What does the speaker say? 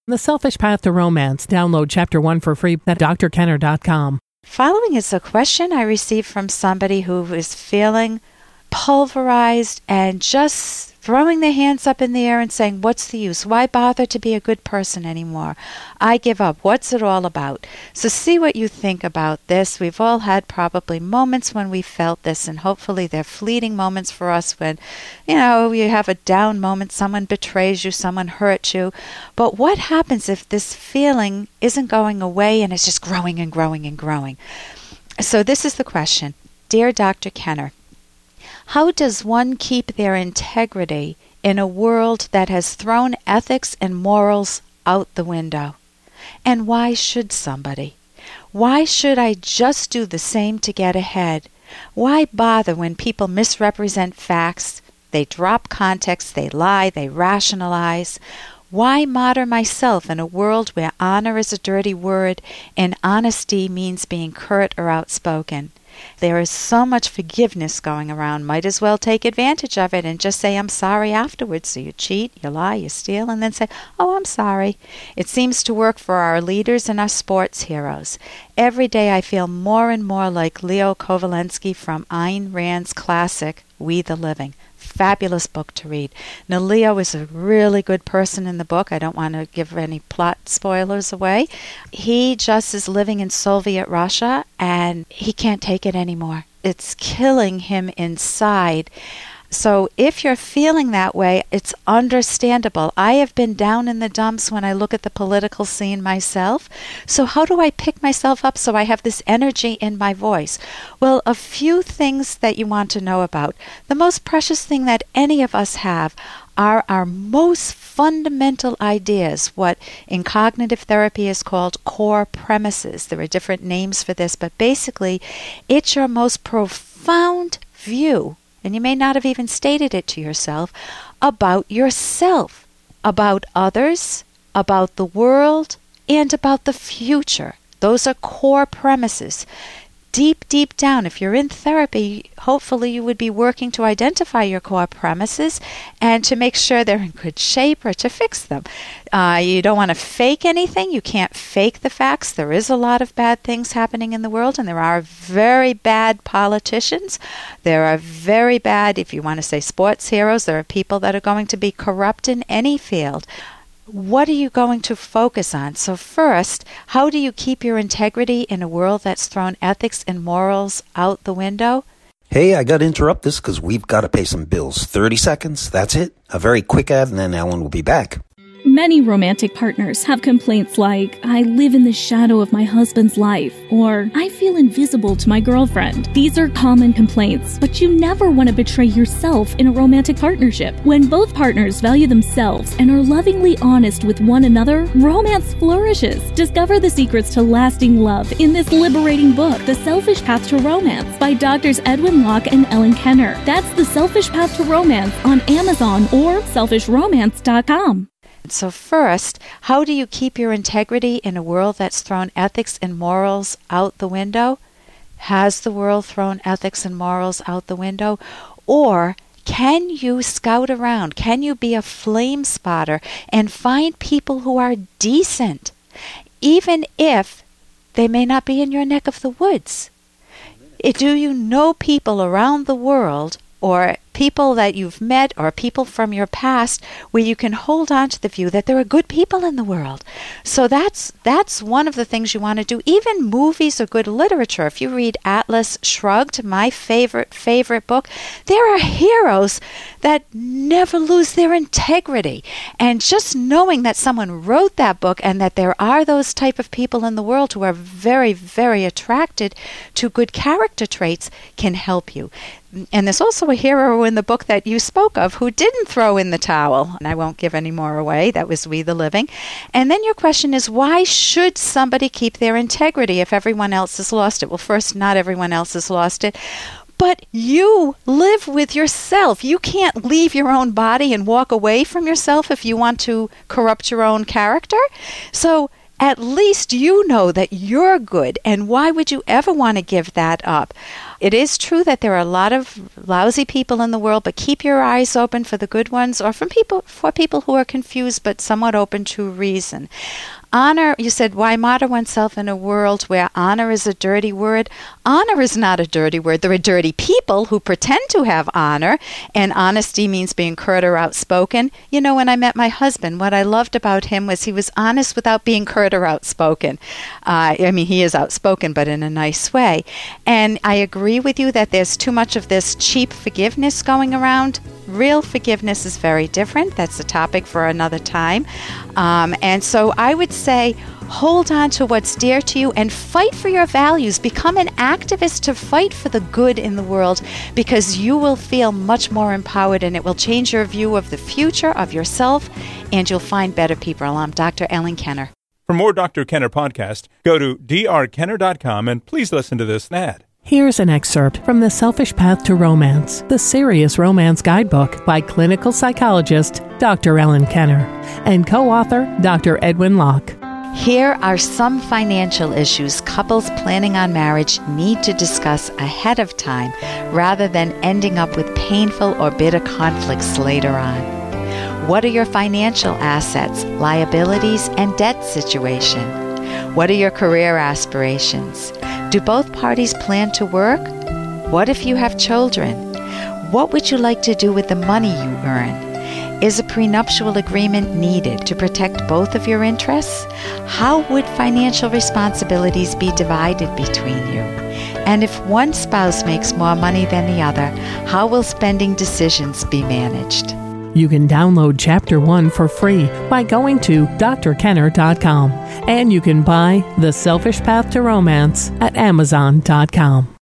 The Selfish Path to Romance. Download Chapter 1 for free at drkenner.com. Following is a question I received from somebody who was feeling pulverized and just throwing their hands up in the air and saying, what's the use? Why bother to be a good person anymore? I give up. What's it all about? So see what you think about this. We've all had probably moments when we felt this, and hopefully they're fleeting moments for us when, you have a down moment, someone betrays you, someone hurts you. But what happens if this feeling isn't going away and it's just growing and growing and growing? So this is the question. Dear Dr. Kenner, how does one keep their integrity in a world that has thrown ethics and morals out the window? And why should somebody? Why should I just do the same to get ahead? Why bother when people misrepresent facts? They drop context, they lie, they rationalize. Why martyr myself in a world where honor is a dirty word and honesty means being curt or outspoken? There is so much forgiveness going around. Might as well take advantage of it and just say, I'm sorry afterwards. So you cheat, you lie, you steal, and then say, oh, I'm sorry. It seems to work for our leaders and our sports heroes. Every day I feel more and more like Leo Kovalensky from Ayn Rand's classic, We the Living. Fabulous book to read. Now, Leo is a really good person in the book. I don't want to give any plot spoilers away. He just is living in Soviet Russia, and he can't take it anymore. It's killing him inside. So if you're feeling that way, it's understandable. I have been down in the dumps when I look at the political scene myself. So how do I pick myself up so I have this energy in my voice? Well, a few things that you want to know about. The most precious thing that any of us have are our most fundamental ideas, what in cognitive therapy is called core premises. There are different names for this, but basically it's your most profound view, and you may not have even stated it to yourself, about yourself, about others, about the world, and about the future. Those are core premises. Deep, deep down, if you're in therapy, hopefully you would be working to identify your core premises and to make sure they're in good shape or to fix them. You don't want to fake anything. You can't fake the facts. There is a lot of bad things happening in the world, and there are very bad politicians. There are very bad, if you want to say sports heroes, there are people that are going to be corrupt in any field. What are you going to focus on? So first, how do you keep your integrity in a world that's thrown ethics and morals out the window? Hey, I got to interrupt this because we've got to pay some bills. 30 seconds, that's it. A very quick ad, and then Ellen will be back. Many romantic partners have complaints like, I live in the shadow of my husband's life, or I feel invisible to my girlfriend. These are common complaints, but you never want to betray yourself in a romantic partnership. When both partners value themselves and are lovingly honest with one another, romance flourishes. Discover the secrets to lasting love in this liberating book, The Selfish Path to Romance, by Drs. Edwin Locke and Ellen Kenner. That's The Selfish Path to Romance on Amazon or selfishromance.com. So first, how do you keep your integrity in a world that's thrown ethics and morals out the window? Has the world thrown ethics and morals out the window? Or can you scout around? Can you be a flame spotter and find people who are decent, even if they may not be in your neck of the woods? Do you know people around the world, or people that you've met or people from your past, where you can hold on to the view that there are good people in the world? So that's one of the things you want to do. Even movies or good literature. If you read Atlas Shrugged, my favorite book, there are heroes that never lose their integrity. And just knowing that someone wrote that book and that there are those type of people in the world who are very, very attracted to good character traits can help you. And there's also a hero in the book that you spoke of who didn't throw in the towel. And I won't give any more away. That was We the Living. And then your question is, why should somebody keep their integrity if everyone else has lost it? Well, first, not everyone else has lost it. But you live with yourself. You can't leave your own body and walk away from yourself if you want to corrupt your own character. So at least you know that you're good. And why would you ever want to give that up? It is true that there are a lot of lousy people in the world, but keep your eyes open for the good ones, or for people who are confused but somewhat open to reason. Honor, you said, why martyr oneself in a world where honor is a dirty word? Honor is not a dirty word. There are dirty people who pretend to have honor, and honesty means being curt or outspoken. You know, when I met my husband, what I loved about him was he was honest without being curt or outspoken. He is outspoken, but in a nice way. And I agree with you that there's too much of this cheap forgiveness going around. Real forgiveness is very different. That's a topic for another time. And so I would say hold on to what's dear to you and fight for your values. Become an activist to fight for the good in the world, because you will feel much more empowered, and it will change your view of the future, of yourself, and you'll find better people. I'm Dr. Ellen Kenner. For more Dr. Kenner podcast, go to drkenner.com and please listen to this ad. Here's an excerpt from The Selfish Path to Romance, the Serious Romance Guidebook by clinical psychologist Dr. Ellen Kenner and co-author Dr. Edwin Locke. Here are some financial issues couples planning on marriage need to discuss ahead of time rather than ending up with painful or bitter conflicts later on. What are your financial assets, liabilities, and debt situation? What are your career aspirations? Do both parties plan to work? What if you have children? What would you like to do with the money you earn? Is a prenuptial agreement needed to protect both of your interests? How would financial responsibilities be divided between you? And if one spouse makes more money than the other, how will spending decisions be managed? You can download Chapter 1 for free by going to drkenner.com. And you can buy The Selfish Path to Romance at amazon.com.